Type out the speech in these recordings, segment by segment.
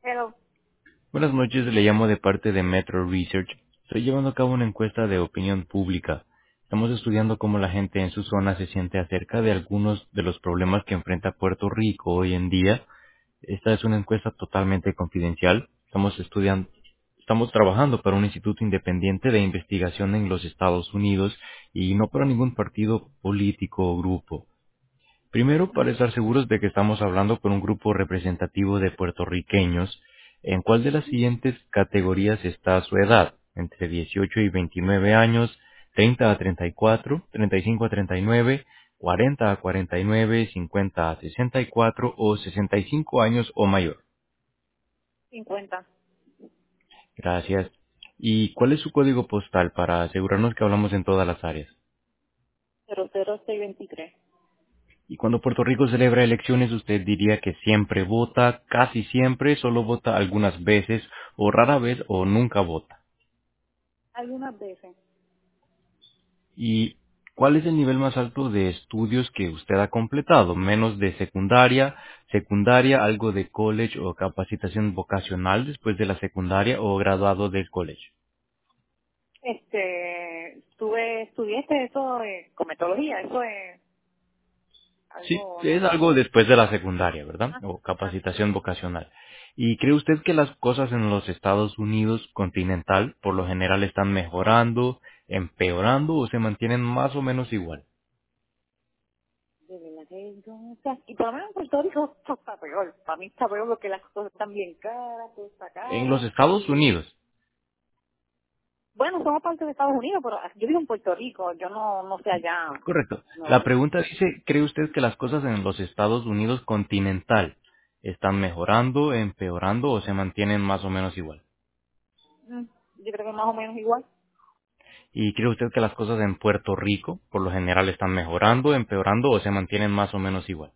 Pero Buenas noches, le llamo de parte de Metro Research. Estoy llevando a cabo una encuesta de opinión pública. Estamos estudiando cómo la gente en su zona se siente acerca de algunos de los problemas que enfrenta Puerto Rico hoy en día. Esta es una encuesta totalmente confidencial. Estamos trabajando para un instituto independiente de investigación en los Estados Unidos y no para ningún partido político o grupo. Primero, para estar seguros de que estamos hablando con un grupo representativo de puertorriqueños, ¿en cuál de las siguientes categorías está su edad? Entre 18 y 29 años, 30 a 34, 35 a 39, 40 a 49, 50 a 64 o 65 años o mayor. 50. Gracias. ¿Y cuál es su código postal para asegurarnos que hablamos en todas las áreas? 00623. Y cuando Puerto Rico celebra elecciones, usted diría que siempre vota, casi siempre, solo vota algunas veces, o rara vez, o nunca vota. Algunas veces. ¿Y cuál es el nivel más alto de estudios que usted ha completado? ¿Menos de secundaria, secundaria, algo de college o capacitación vocacional después de la secundaria o graduado del college? Estudié eso de cometología, eso es Sí, algo es normal. algo después de la secundaria, ¿verdad? Ah, O ah. capacitación vocacional. ¿Y cree usted que las cosas en los Estados Unidos continental por lo general están mejorando, empeorando o se mantienen más o menos igual? De verdad que yo no sé. Y por lo menos en Puerto Rico esto está peor. Para mí está peor porque las cosas están bien caras, todo está En los caro. Estados Unidos, Bueno, somos parte de Estados Unidos, pero yo vivo en Puerto Rico, yo no sé allá correcto. en Nueva La York. pregunta dice, ¿cree usted que las cosas en los Estados Unidos continental están mejorando, empeorando o se mantienen más o menos igual? Mm, Yo creo que más o menos igual. ¿Y cree usted que las cosas en Puerto Rico por lo general están mejorando, empeorando o se mantienen más o menos igual?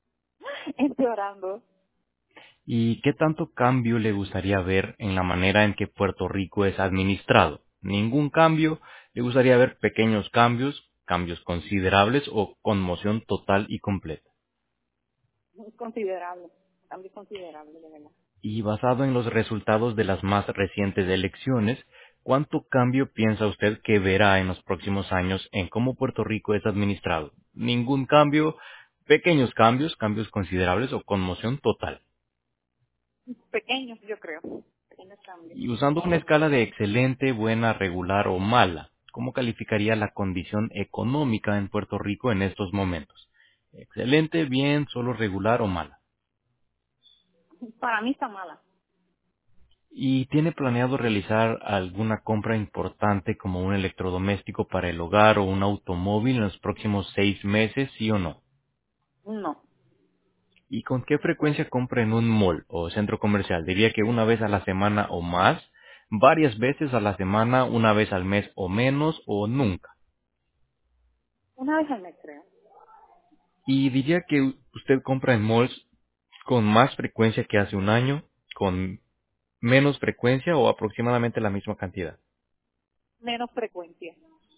Empeorando. ¿Y qué tanto cambio le gustaría ver en la manera en que Puerto Rico es administrado? ¿Ningún cambio? ¿Le gustaría ver pequeños cambios, cambios considerables o conmoción total y completa? Considerable. Cambio considerable, de verdad. Y basado en los resultados de las más recientes elecciones, ¿cuánto cambio piensa usted que verá en los próximos años en cómo Puerto Rico es administrado? ¿Ningún cambio? ¿Pequeños cambios, cambios considerables o conmoción total? Pequeños, yo creo. Pequeños cambios. Y usando una escala de excelente, buena, regular o mala, ¿cómo calificaría la condición económica en Puerto Rico en estos momentos? Excelente, bien, solo regular o mala. Para mí está mala. ¿Y tiene planeado realizar alguna compra importante como un electrodoméstico para el hogar o un automóvil en los próximos 6 meses, sí o no? No. ¿Y con qué frecuencia compra en un mall o centro comercial? Diría que una vez a la semana o más, varias veces a la semana, una vez al mes o menos, o nunca. Una vez al mes, creo. Y diría que usted compra en malls con más frecuencia que hace un año, con menos frecuencia o aproximadamente la misma cantidad. Menos frecuencia.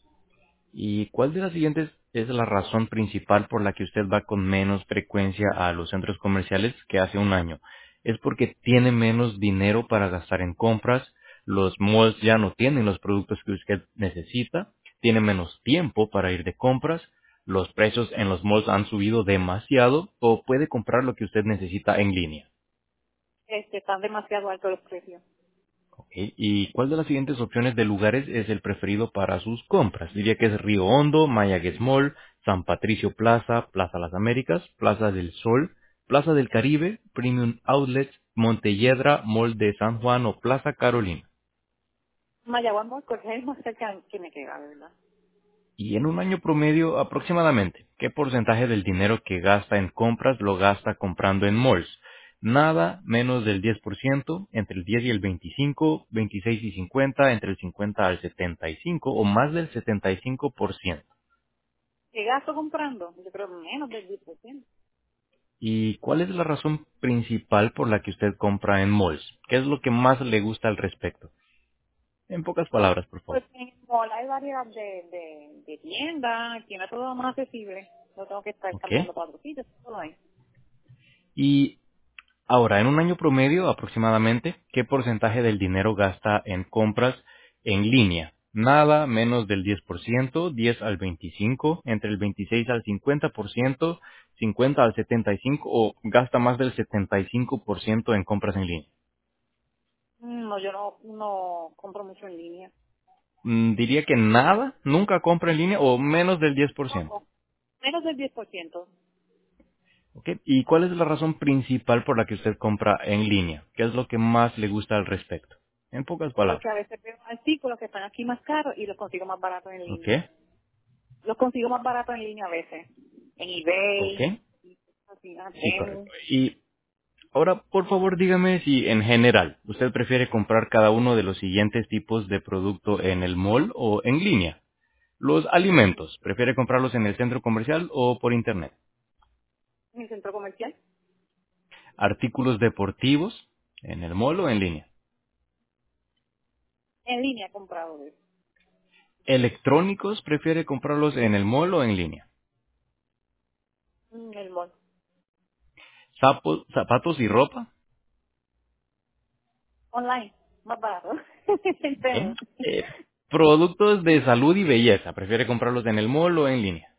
¿Y cuál de las siguientes es la razón principal por la que usted va con menos frecuencia a los centros comerciales que hace un año? ¿Es porque tiene menos dinero para gastar en compras? ¿Los malls ya no tienen los productos que usted necesita? ¿Tiene menos tiempo para ir de compras? ¿Los precios en los malls han subido demasiado? ¿O puede comprar lo que usted necesita en línea? Están demasiado altos los precios. Ok, ¿y cuál de las siguientes opciones de lugares es el preferido para sus compras? Diría que es Río Hondo, Mayagüez Mall, San Patricio Plaza, Plaza Las Américas, Plaza del Sol, Plaza del Caribe, Premium Outlets, Montelledra, Mall de San Juan o Plaza Carolina. Mayagüez Mall, porque es más cerca que me queda, de verdad. Y en un año promedio aproximadamente, ¿qué porcentaje del dinero que gasta en compras lo gasta comprando en malls? Nada menos del 10%, entre el 10 y el 25, 26 y 50, entre el 50 al 75 o más del 75%. ¿Qué gasto comprando? Yo creo menos del 10%. ¿Y cuál es la razón principal por la que usted compra en malls? ¿Qué es lo que más le gusta al respecto? En pocas palabras, por favor. Pues en el mall hay variedad de tiendas, tiene todo más accesible. No tengo que estar ¿Ok? caminando para otros sitios, todo ahí. Y Ahora, en un año promedio aproximadamente, ¿qué porcentaje del dinero gasta en compras en línea? Nada, menos del 10%, 10 al 25%, entre el 26 al 50%, 50 al 75% o gasta más del 75% en compras en línea. No, yo no compro mucho en línea. Diría que nada, nunca compra en línea o menos del 10%. Poco. Menos del 10%. ¿Ok? ¿Y cuál es la razón principal por la que usted compra en línea? ¿Qué es lo que más le gusta al respecto? En pocas palabras. Porque a veces veo artículos que están aquí más caros y los consigo más baratos en ¿Ok? línea. Los consigo más baratos en línea a veces. En ¿Ok? eBay, así, Sí, correcto. Temu. Y ahora, por favor, dígame si en general usted prefiere comprar cada uno de los siguientes tipos de producto en el mall o en línea. Los alimentos, ¿prefiere comprarlos en el centro comercial o por internet? En el centro comercial. Artículos deportivos, en el mall o en línea. En línea he comprado de eso. Electrónicos, ¿prefiere comprarlos en el mall o en línea? En el mall. Zapatos y ropa. Online. Más barato. En ¿Ok? Temu. Productos de salud y belleza, ¿prefiere comprarlos en el mall o en línea?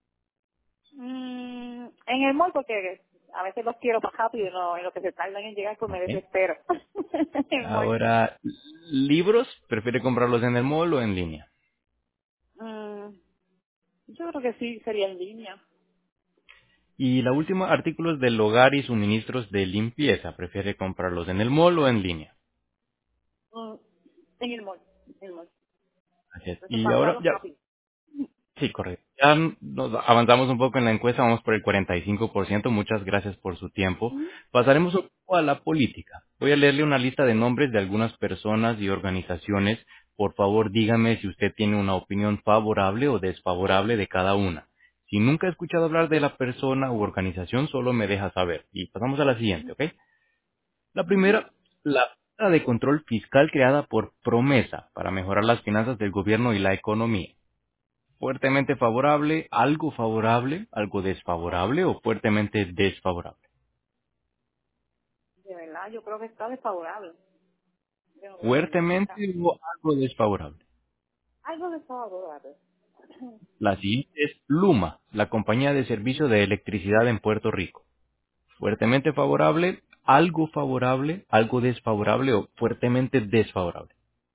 En el mall porque a veces los quiero más rápido y en lo que se tardan en llegar pues me ¿Ok? desespero. En el mall. Ahora, libros, ¿prefiere comprarlos en el mall o en línea? Mm, yo creo que sí sería en línea. Y la última, artículos del hogar y suministros de limpieza, ¿prefiere comprarlos en el mall o en línea? Mm, en el mall. En el mall. Así es. Entonces Y para ahora, usarlos ya, rápido. sí, correcto. Ya nos avanzamos un poco en la encuesta, vamos por el 45%. Muchas gracias por su tiempo. Ujú, Pasaremos un poco a la política. Voy a leerle una lista de nombres de algunas personas y organizaciones. Por favor, dígame si usted tiene una opinión favorable o desfavorable de cada una. Si nunca ha escuchado hablar de la persona u organización, solo me deja saber. Y pasamos a la siguiente, ¿ok? La ujú. primera, la Junta de Control Fiscal creada por Promesa para mejorar las finanzas del gobierno y la economía. Fuertemente favorable, algo desfavorable o fuertemente desfavorable. De verdad, yo creo que está desfavorable. Yo no creo que Fuertemente está. o algo desfavorable. Algo desfavorable. La siguiente es Luma, la compañía de servicio de electricidad en Puerto Rico. Fuertemente favorable, algo desfavorable o fuertemente desfavorable.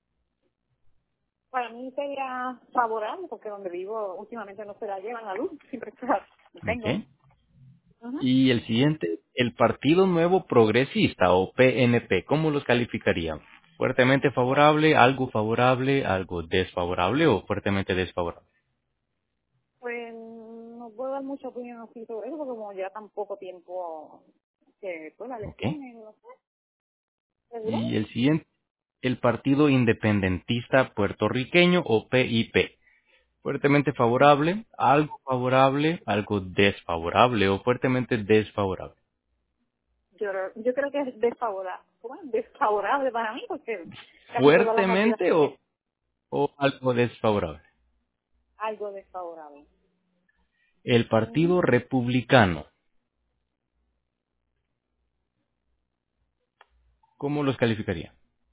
Para mí sería favorable porque donde vivo últimamente no se la llevan la luz. Siempre está. Tengo. ¿Ok? Ujú. Y el siguiente, el Partido Nuevo Progresista o PNP, ¿cómo los calificarían? ¿Fuertemente favorable, algo desfavorable o fuertemente desfavorable? Pues no puedo dar mucha opinión así sobre eso porque como ya tan poco tiempo que pues la ¿Ok? elección, no sé, ¿seguro? Y el siguiente, el Partido Independentista Puertorriqueño o PIP. ¿Fuertemente algo desfavorable o fuertemente desfavorable? Yo creo que es desfavorable. ¿Cómo es? Desfavorable para mí porque casi todas las medidas ¿Fuertemente o algo desfavorable? algo desfavorable. El Ujú. Partido Republicano, ¿cómo los calificaría?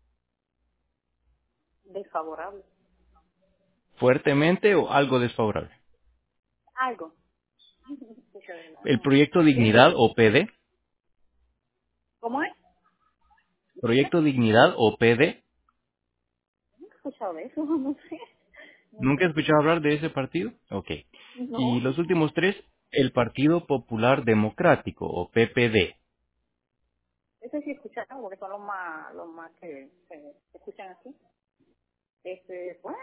Desfavorable. ¿Fuertemente o algo desfavorable? Algo. Porque de verdad El no. Proyecto ¿Qué? Dignidad o PD. ¿Cómo es? Disculpe. Proyecto Dignidad o PD. No he escuchado de eso, no sé. No ¿Nunca he sé. escuchado hablar de ese partido? Ok. Y No. los últimos tres, el Partido Popular Democrático o PPD. Ese sí he escuchado porque son los más que se escuchan así. Pues,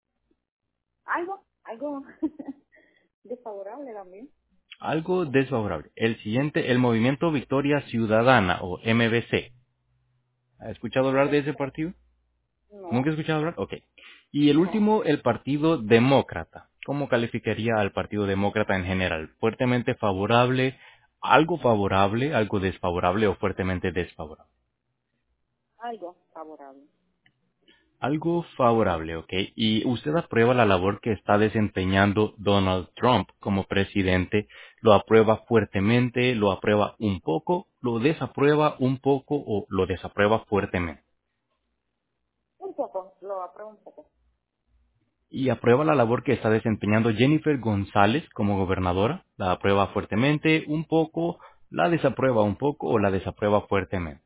algo desfavorable también. Algo desfavorable. El siguiente, el Movimiento Victoria Ciudadana o MVC. ¿Ha escuchado hablar de ese MBC. partido? ¿Nunca No, he escuchado hablar? Ok. Y el no, último, el Partido Demócrata. ¿Cómo calificaría al Partido Demócrata en general? ¿Fuertemente favorable, algo desfavorable o fuertemente desfavorable? algo favorable. Algo favorable, ¿ok? ¿Y usted aprueba la labor que está desempeñando Donald Trump como presidente? ¿Lo aprueba fuertemente? ¿Lo aprueba un poco? lo desaprueba un poco o lo desaprueba fuertemente. Un poco, lo apruebo un poco. Y aprueba la labor que está desempeñando Jennifer González como gobernadora. La aprueba fuertemente, un poco, la desaprueba un poco o la desaprueba fuertemente.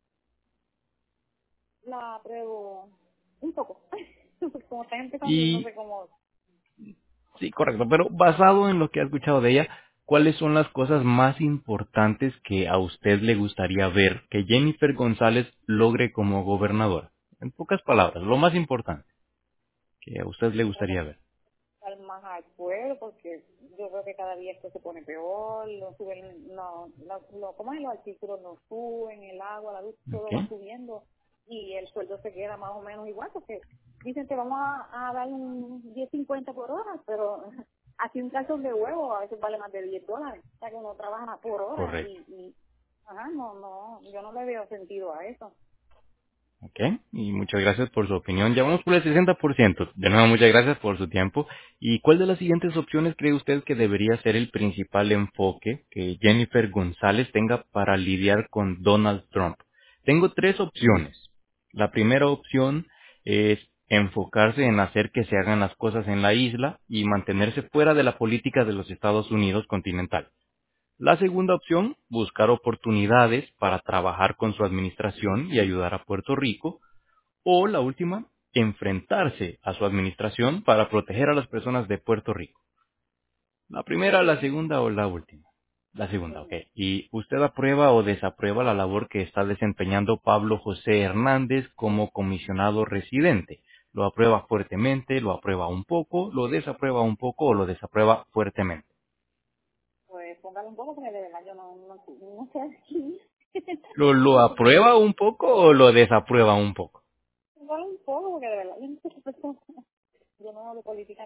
La apruebo un poco. Como está empezando, no Y sé cómo. sí, correcto, pero basado en lo que ha escuchado de ella, ¿cuáles son las cosas más importantes que a usted le gustaría ver que Jennifer González logre como gobernadora? En pocas palabras, lo más importante que a usted le gustaría ver. Estar más al pueblo porque yo creo que cada día esto se pone peor, lo suben, no, ¿cómo es? Los artículos no suben, el agua, la luz, todo va ¿Ok? subiendo y el sueldo se queda más o menos igual porque dicen que vamos a dar un 10.50 por hora, pero aquí un calzón de huevo a veces vale más de $10, o sea que uno trabaja por hora Correcto. ajá, yo no le veo sentido a eso. Ok, y muchas gracias por su opinión. Ya vamos por el 60%. De nuevo, muchas gracias por su tiempo. ¿Y cuál de las siguientes opciones cree usted que debería ser el principal enfoque que Jennifer González tenga para lidiar con Donald Trump? Tengo tres opciones. La primera opción es enfocarse en hacer que se hagan las cosas en la isla y mantenerse fuera de la política de los Estados Unidos continental. La segunda opción, buscar oportunidades para trabajar con su administración y ayudar a Puerto Rico. O la última, enfrentarse a su administración para proteger a las personas de Puerto Rico. La primera, la Sí, segunda o la última. La segunda, ok. sí. ¿Y usted aprueba o desaprueba la labor que está desempeñando Pablo José Hernández como comisionado residente? ¿Lo aprueba fuertemente, lo aprueba un poco, lo desaprueba un poco o lo desaprueba fuertemente? Pues póngale un poco porque de verdad yo no sé aquí. ¿Lo aprueba un poco o lo desaprueba un poco? Póngale un poco porque de verdad yo no sé qué persona. Yo no de política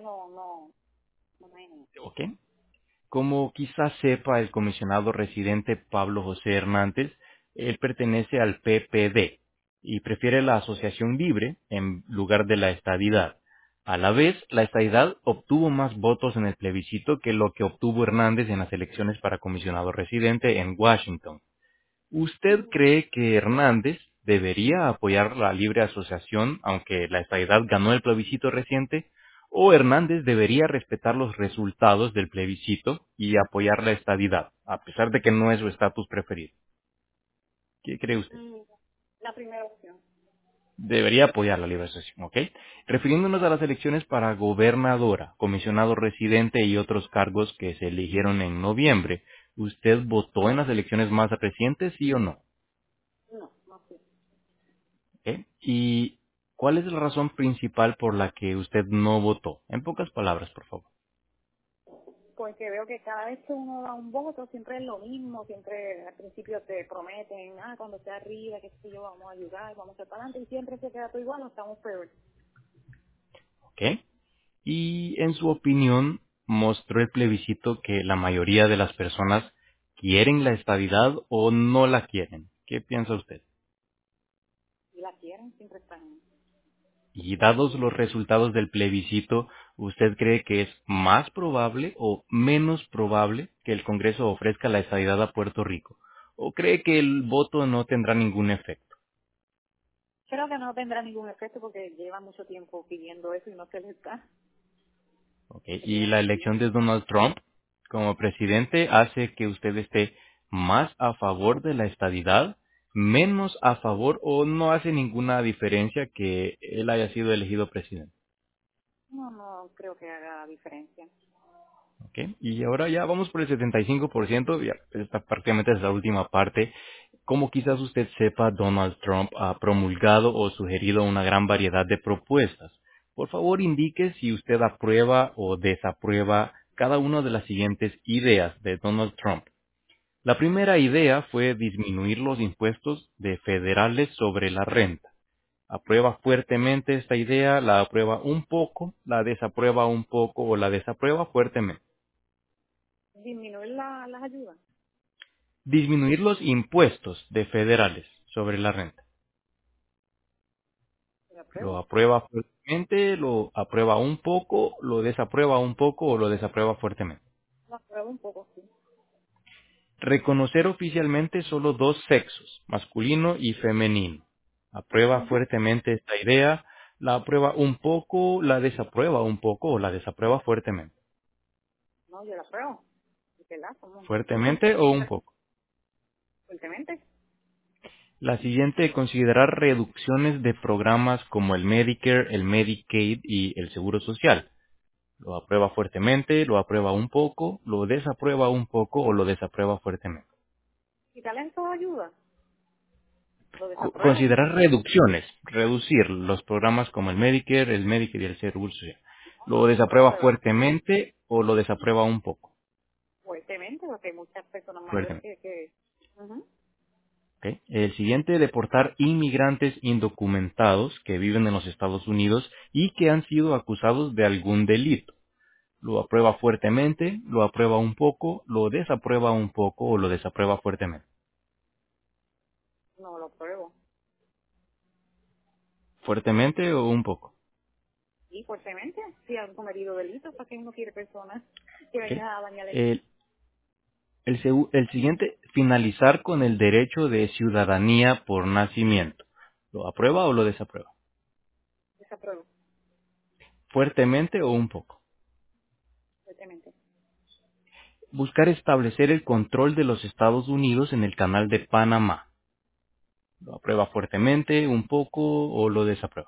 no me imagino. Ok. Como quizás sepa el comisionado residente Pablo José Hernández, él pertenece al PPD y prefiere la asociación libre en lugar de la estadidad. A la vez, la estadidad obtuvo más votos en el plebiscito que lo que obtuvo Hernández en las elecciones para comisionado residente en Washington. ¿Usted cree que Hernández debería apoyar la libre asociación, aunque la estadidad ganó el plebiscito reciente? ¿O Hernández debería respetar los resultados del plebiscito y apoyar la estadidad, a pesar de que no es su estatus preferido? ¿Qué cree usted? Mm, La primera opción. Debería apoyar la libre asociación, ¿ok? Refiriéndonos a las elecciones para gobernadora, comisionado residente y otros cargos que se eligieron en noviembre, ¿usted votó en las elecciones más recientes, sí o no? No sé. ¿Ok? ¿Y cuál es la razón principal por la que usted no votó? En pocas palabras, por favor. Porque veo que cada vez que uno da un voto siempre es lo mismo, siempre al principio te prometen, cuando esté arriba, que sé yo, vamos a ayudar, vamos a ir para adelante, y siempre se queda todo igual, o estamos peor. ¿Ok? Y en su opinión, mostró el plebiscito que la mayoría de las personas quieren la estabilidad o no la quieren. ¿Qué piensa usted? Si la quieren, siempre están. Y dados los resultados del plebiscito, ¿usted cree que es más probable o menos probable que el Congreso ofrezca la estabilidad a Puerto Rico? ¿O cree que el voto no tendrá ningún efecto? Creo que no tendrá ningún efecto porque lleva mucho tiempo pidiendo eso y no se les da. ¿Ok? Se Y quedan la así. elección de Donald Trump como presidente hace que usted esté más a favor de la estadidad, menos a favor o no hace ninguna diferencia que él haya sido elegido presidente. No creo que haga diferencia. ¿Ok? Y ahora ya vamos por el 75%, ya esta prácticamente es la última parte. Como quizás usted sepa, Donald Trump ha promulgado o sugerido una gran variedad de propuestas. Por favor, indique si usted aprueba o desaprueba cada una de las siguientes ideas de Donald Trump. La primera idea fue disminuir los impuestos de federales sobre la renta. Aprueba fuertemente esta idea, la aprueba un poco, la desaprueba un poco o la desaprueba fuertemente. Disminuir las ayudas. Disminuir los impuestos de federales sobre la renta. ¿Se la Lo apruebo? aprueba fuertemente, lo aprueba un poco, lo desaprueba un poco o lo desaprueba fuertemente. La apruebo un poco, sí. Reconocer oficialmente solo dos sexos, masculino y femenino. Aprueba Ujú. fuertemente esta idea, la aprueba un poco, la desaprueba un poco o la desaprueba fuertemente. No, yo la pruebo. ¿Verdad? Como Fuertemente o un poco. fuertemente. La siguiente, considerar reducciones de programas como el Medicare, el Medicaid y el Seguro Social. Lo aprueba fuertemente, lo aprueba un poco, lo desaprueba un poco o lo desaprueba fuertemente. ¿Y talento ayuda? Lo desapruebo. Considerar reducciones, reducir los programas como el Medicare, el Medicaid y el Seguro Social. ¿Lo No, lo desaprueba apruebo. fuertemente o lo desaprueba un poco? Fuertemente, porque hay muchas personas mayores Fuertemente. que ujú. ¿Ok? El siguiente, deportar inmigrantes indocumentados que viven en los Estados Unidos y que han sido acusados de algún delito. ¿Lo aprueba fuertemente, lo aprueba un poco, lo desaprueba un poco o lo desaprueba fuertemente? No lo apruebo. ¿Fuertemente o un poco? Y fuertemente, si han cometido delitos, ¿para qué uno quiere personas que ¿Ok? vengan a dañar el El siguiente, finalizar con el derecho de ciudadanía por nacimiento. ¿Lo aprueba o lo desaprueba? desapruebo? ¿Fuertemente o un poco? Fuertemente. Buscar establecer el control de los Estados Unidos en el canal de Panamá. ¿Lo aprueba fuertemente, un poco o lo desaprueba?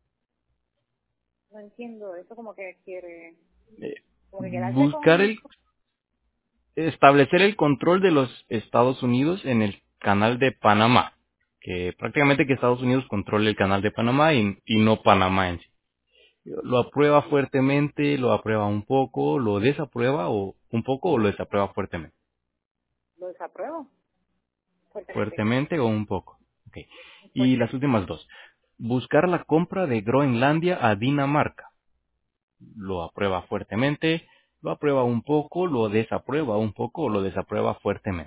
No entiendo, eso como que quiere, Eh, como que quedarse buscar con, establecer el control de los Estados Unidos en el canal de Panamá. Que prácticamente que Estados Unidos controle el canal de Panamá y no Panamá en sí. ¿Lo aprueba fuertemente, lo aprueba un poco, lo desaprueba o un poco o lo desaprueba fuertemente? lo desapruebo, fuertemente, Fuertemente o un poco. Ok. Y las fuertemente. últimas dos. Buscar la compra de Groenlandia a Dinamarca. ¿Lo aprueba fuertemente, lo aprueba un poco, lo desaprueba un poco o lo desaprueba fuertemente?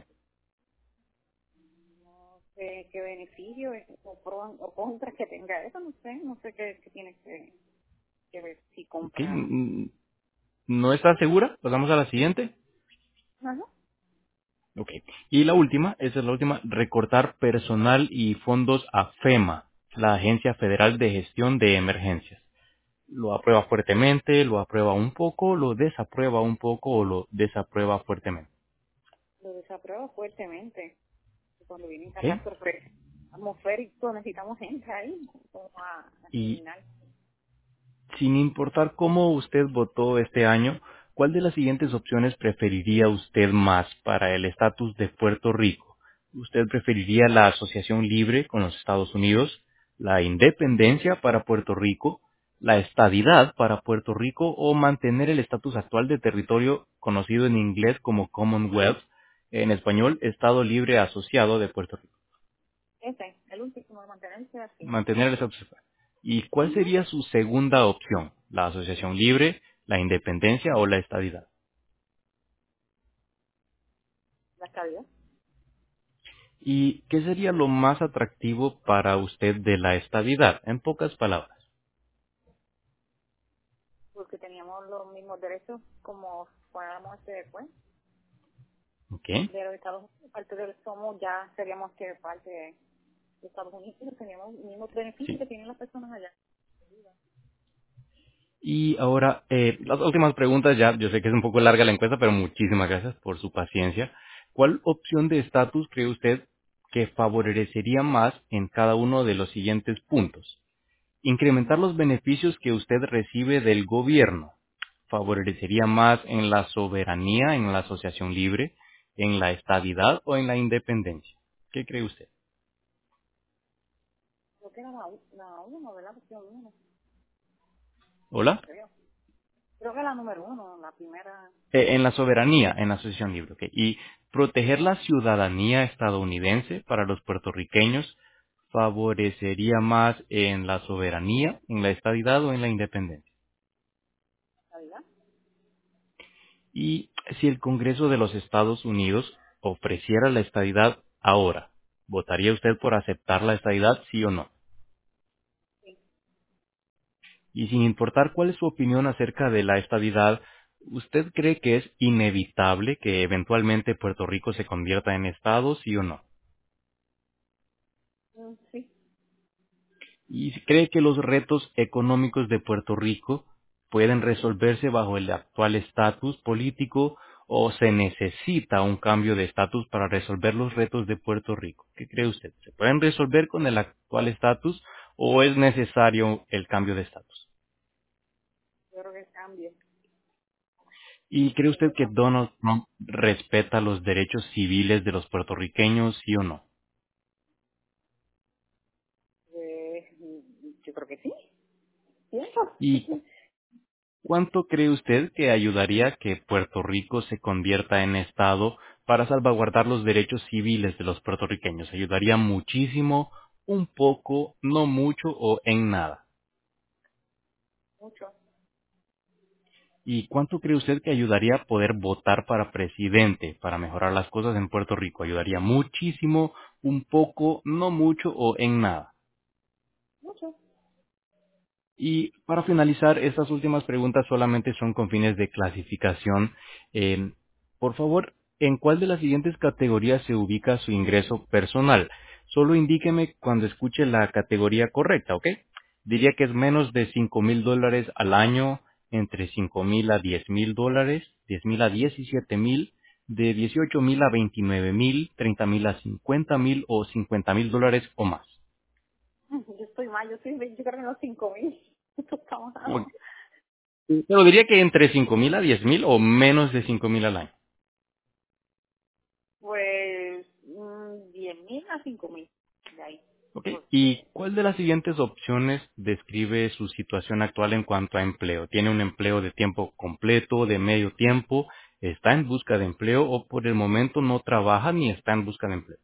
No sé qué beneficio o pro o contra que tenga eso, no sé qué tiene que ver si Ok. compra. ¿No está segura? Pasamos a la siguiente. Ajá. Ok. Y la última, esa es la última, recortar personal y fondos a FEMA, la Agencia Federal de Gestión de Emergencias. ¿Lo aprueba fuertemente, lo aprueba un poco, lo desaprueba un poco o lo desaprueba fuertemente? Lo desapruebo fuertemente. Cuando vienen Ok. catástrofes atmosféricos necesitamos gente ahí como a Y eliminar. sin importar cómo usted votó este año, ¿cuál de las siguientes opciones preferiría usted más para el estatus de Puerto Rico? ¿Usted preferiría la asociación libre con los Estados Unidos, la independencia para Puerto Rico, la estadidad para Puerto Rico o mantener el estatus actual de territorio conocido en inglés como Commonwealth, en español, Estado Libre Asociado de Puerto Rico? El último de mantenerse así. Mantener el estatus actual. ¿Y cuál Ujú. sería su segunda opción? ¿La asociación libre, la independencia o la estadidad? La estabilidad, ¿Y qué sería lo más atractivo para usted de la estadidad? En pocas palabras. porque teníamos los mismos derechos como fuéramos después ¿Ok? de los Estados Unidos, parte de somos ya seríamos que parte de Estados Unidos, pero teníamos los mismos beneficios Sí. que tienen las personas allá. Y ahora, las últimas preguntas ya, yo sé que es un poco larga la encuesta, pero muchísimas gracias por su paciencia. ¿Cuál opción de estatus cree usted que favorecería más en cada uno de los siguientes puntos? Incrementar Ujú. los beneficios que usted recibe del gobierno. ¿Favorecería más en la soberanía, en la asociación libre, en la estabilidad o en la independencia? ¿Qué cree usted? Creo que era la uno, ¿verdad? La opción uno, ¿Hola? creo. Creo que la número uno, la primera. En la soberanía, en la asociación libre. ¿Ok? Y proteger la ciudadanía estadounidense para los puertorriqueños favorecería más en la soberanía, en la estabilidad o en la independencia. ¿Estabilidad? Y si el Congreso de los Estados Unidos ofreciera la estadidad ahora, ¿votaría usted por aceptar la estadidad, sí o no? Sí. Y sin importar cuál es su opinión acerca de la estadidad, ¿Usted cree que es inevitable que eventualmente Puerto Rico se convierta en estado, sí o no? Sí, ¿Y si cree que los retos económicos de Puerto Rico pueden resolverse bajo el actual estatus político o se necesita un cambio de estatus para resolver los retos de Puerto Rico? ¿Qué cree usted? ¿Se pueden resolver con el actual estatus o es necesario el cambio de estatus? yo creo que cambie. ¿Y cree usted Yo que tampoco. Donald Trump respeta los derechos civiles de los puertorriqueños, sí o no? Yo creo que sí, pienso. ¿Y cuánto cree usted que ayudaría que Puerto Rico se convierta en Estado para salvaguardar los derechos civiles de los puertorriqueños? ¿Ayudaría muchísimo, un poco, no mucho o en nada? Mucho, ¿Y cuánto cree usted que ayudaría a poder votar para presidente para mejorar las cosas en Puerto Rico? ¿Ayudaría muchísimo, un poco, no mucho o en nada? mucho. Y para finalizar, estas últimas preguntas solamente son con fines de clasificación. Eh, por favor, ¿en cuál de las siguientes categorías se ubica su ingreso personal? Solo indíqueme cuando escuche la categoría correcta, ¿ok? Diría que es menos de $5,000 al año, entre 5,000 a 10,000 dólares, 10,000 a 17,000, de 18,000 a 29,000, 30,000 a 50,000 o 50,000 dólares o más. Yo estoy mal, yo creo que en los 5.000. Esto está Ok. malo. Pero diría que entre 5,000 a 10,000 o menos de 5,000 al año. Pues 10.000 a 5.000. De ahí. ¿Ok? ¿Y Porque cuál de las siguientes opciones describe su situación actual en cuanto a empleo? ¿Tiene un empleo de tiempo completo, de medio tiempo? ¿Está en busca de empleo o por el momento no trabaja ni está en busca de empleo?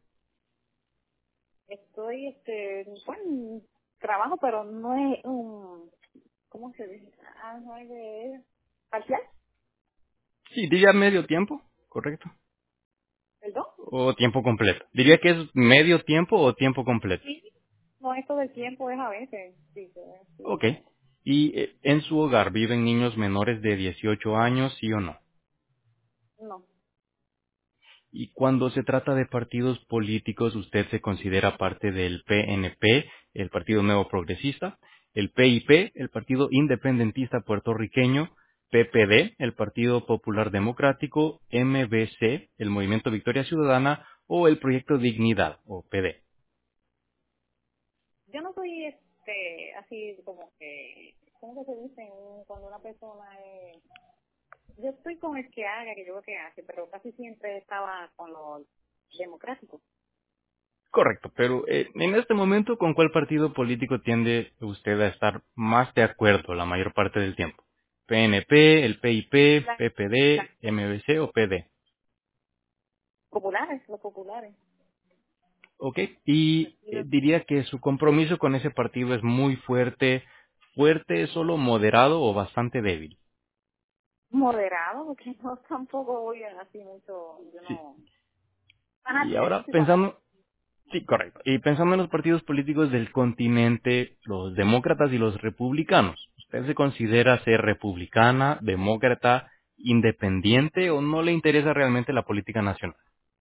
estoy, bueno, trabajo, pero no es ¿cómo se dice? No es de parcial, Sí, diría medio tiempo, correcto. ¿perdón? O tiempo completo. Diría que es medio tiempo o tiempo completo. Sí. No, esto del tiempo es a veces, sí, sí, Ok. ¿Y en su hogar viven niños menores de 18 años, sí o no? no, Y cuando se trata de partidos políticos, usted se considera parte del PNP, el Partido Nuevo Progresista, el PIP, el Partido Independentista Puertorriqueño, PPD, el Partido Popular Democrático, MBC, el Movimiento Victoria Ciudadana o el Proyecto Dignidad, o PD. yo no soy, así como que, ¿cómo que se dice cuando una persona es? Yo estoy con el que haga, que yo veo que hace, pero casi siempre estaba con los democráticos. Correcto, pero en este momento, ¿con cuál partido político tiende usted a estar más de acuerdo la mayor parte del tiempo? ¿PNP, el PIP, Las, las PPD, MBC o PD? populares, los populares. Ok, y Partidos diría que su compromiso con ese partido es muy fuerte, fuerte, solo moderado o bastante débil. moderados, porque no tampoco voy así mucho, yo Sí. no. Y Fanática, yo ahora soy fanática. pensando, sí, correcto. Y pensando en los partidos políticos del continente, los demócratas y los republicanos, ¿usted se considera ser republicana, demócrata, independiente o no le interesa realmente la política nacional?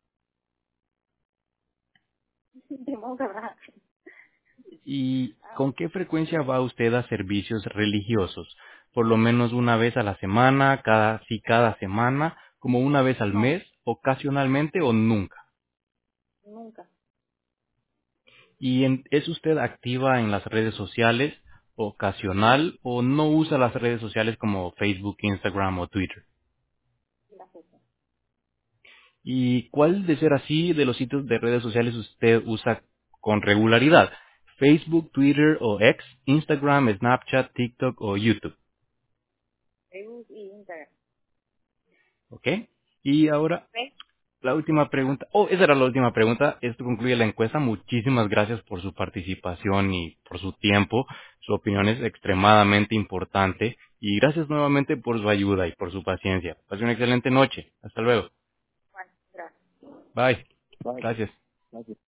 Demócrata. ¿Y con qué frecuencia va usted a servicios religiosos? ¿Por lo menos una vez a la semana, cada semana, como una vez al No, mes, ocasionalmente o nunca? nunca. ¿Y es usted activa en las redes sociales, ocasional, o no usa las redes sociales como Facebook, Instagram o Twitter? Gracias. ¿Y cuál de ser así de los sitios de redes sociales usted usa con regularidad? ¿Facebook, Twitter o X, Instagram, Snapchat, TikTok o YouTube? Facebook y Instagram. ¿Ok? Y ahora, ¿Ves? la última pregunta. Oh, esa era la última pregunta. Esto concluye la encuesta. Muchísimas gracias por su participación y por su tiempo. Su opinión es extremadamente importante. Y gracias nuevamente por su ayuda y por su paciencia. Pase una excelente noche. Hasta luego. Bueno, gracias. Bye. Gracias.